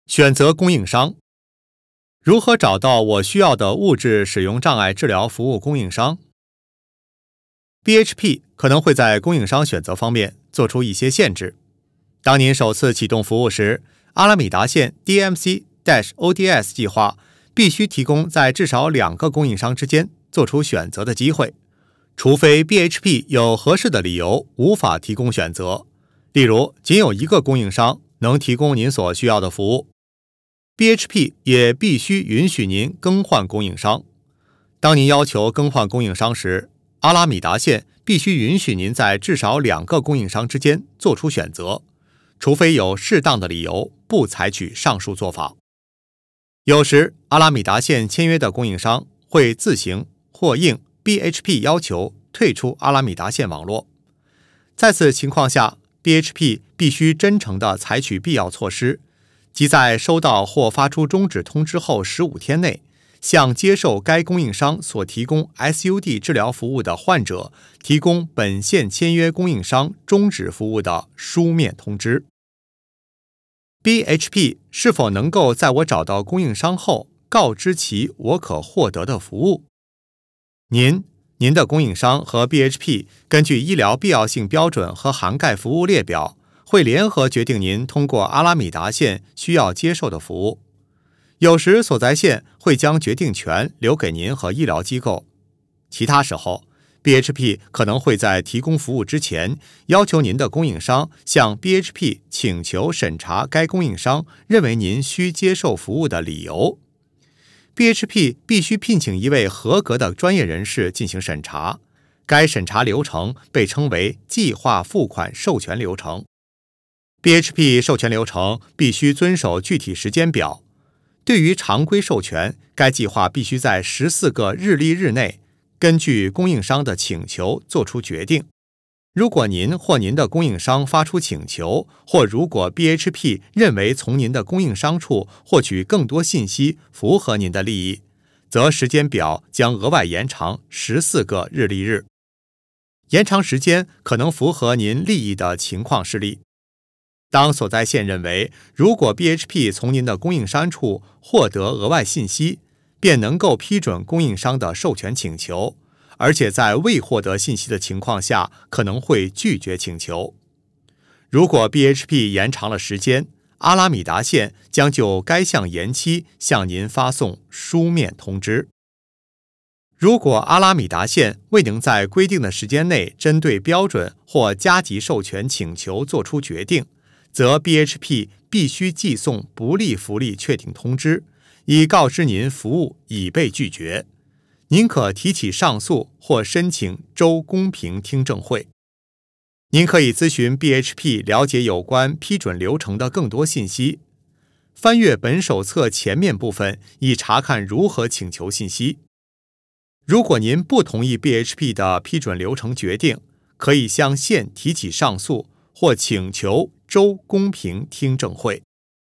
选择供应商。如何找到我需要的物质使用障碍治疗服务供应商？ BHP 可能会在供应商选择方面做出一些限制。当您首次启动服务时，阿拉米达线 DMC-ODS 计划必须提供在至少2个供应商之间做出选择的机会，除非 BHP 有合适的理由无法提供选择，例如仅有1个供应商能提供您所需要的服务。BHP 也必须允许您更换供应商。当您要求更换供应商时，阿拉米达线必须允许您在至少2个供应商之间做出选择，除非有适当的理由不采取上述做法。有时，阿拉米达线签约的供应商会自行或应 BHP 要求退出阿拉米达线网络。在此情况下， BHP 必须真诚地采取必要措施，即在收到或发出终止通知后15天内，向接受该供应商所提供 SUD 治疗服务的患者提供本线签约供应商终止服务的书面通知。BHP 是否能够在我找到供应商后告知其我可获得的服务？您的供应商和 BHP 根据医疗必要性标准和涵盖服务列表，会联合决定您通过阿拉米达线需要接受的服务。有时所在线会将决定权留给您和医疗机构，其他时候 BHP 可能会在提供服务之前要求您的供应商向 BHP 请求审查该供应商认为您需接受服务的理由。BHP 必须聘请一位合格的专业人士进行审查，该审查流程被称为计划付款授权流程。BHP 授权流程必须遵守具体时间表。对于常规授权，该计划必须在14个日历日内根据供应商的请求做出决定。如果您或您的供应商发出请求，或如果 BHP 认为从您的供应商处获取更多信息符合您的利益，则时间表将额外延长14个日历日。延长时间可能符合您利益的情况事例。当所在线认为，如果 BHP 从您的供应商处获得额外信息，便能够批准供应商的授权请求，而且在未获得信息的情况下，可能会拒绝请求。如果 BHP 延长了时间，阿拉米达线将就该项延期向您发送书面通知。如果阿拉米达线未能在规定的时间内针对标准或加急授权请求作出决定，则 BHP 必须寄送不利福利确定通知，以告知您服务已被拒绝。您可提起上诉或申请州公平听证会。您可以咨询 BHP 了解有关批准流程的更多信息。翻阅本手册前面部分，以查看如何请求信息。如果您不同意 BHP 的批准流程决定，可以向县提起上诉或请求州公平听证会。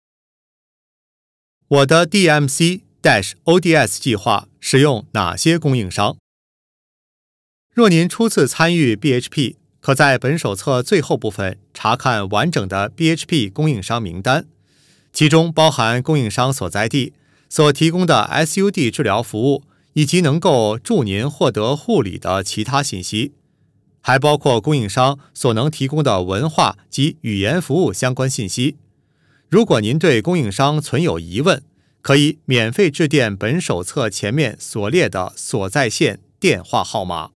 我的 DMC-ODS 计划使用哪些供应商？若您初次参与 BHP， 可在本手册最后部分查看完整的 BHP 供应商名单，其中包含供应商所在地、所提供的 SUD 治疗服务以及能够助您获得护理的其他信息，还包括供应商所能提供的文化及语言服务相关信息。如果您对供应商存有疑问，可以免费致电本手册前面所列的所在线电话号码。